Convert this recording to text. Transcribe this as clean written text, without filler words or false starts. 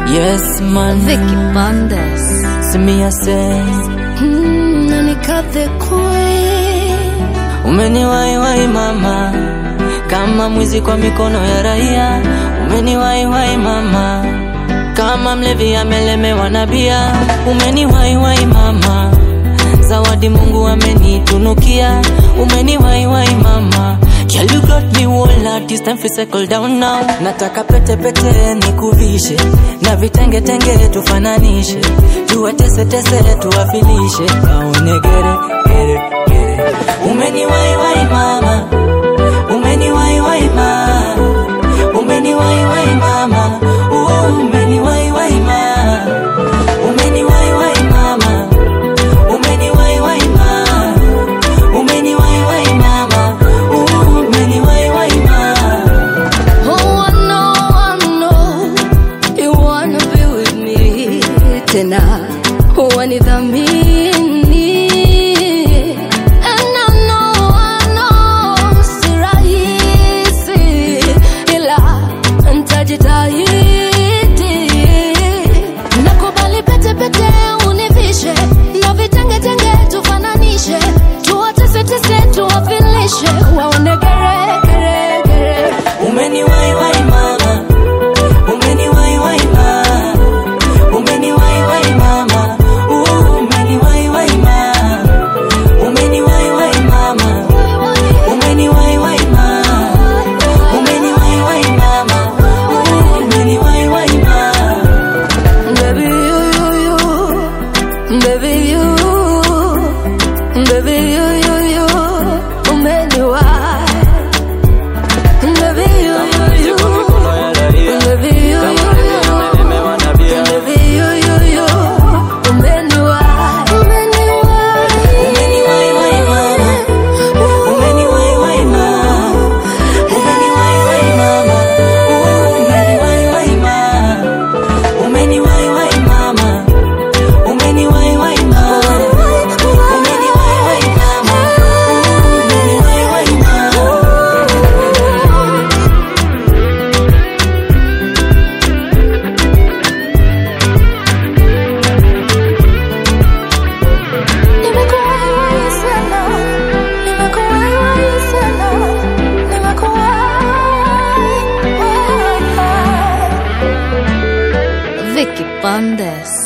Yes man, Vicky Bandes. see me I say Nanika the queen. umeniwai mama, kama mwizi kwa mikono ya raia. Umeniwai mama, kama mlevi amelemewa na bia. Umeniwai mama, zawadi Mungu amenitunukia. Umeniwai mama, girl you got me whole heart, it's time for settle down now. Nataka pete pete nikuvishe, na vitenge tenge tufananishe, tuwatese tese tuwafilishe, aone gere. Umeniwai mama, umeniwai mama, umeniwai mama, umeniwai mama, umeniwai mama, umeniwai mama, umeniwai mama, umeniwai mama. Oh, I know you wanna be with me tena, wanidhamini. And I know si rahisi, ila nitajitahidi. Nakubali pete pete univishe, na vitenge tenge tufananishe, tuwatese tese tuwafilishe, waone gere. Umeniwai mama, umeniwai mama, umeniwai mama, umeniwai mama, umeniwai mama, umeniwai mama, umeniwai mama, umeniwai mama. Baby you, umeniwai. Vicky Bandes.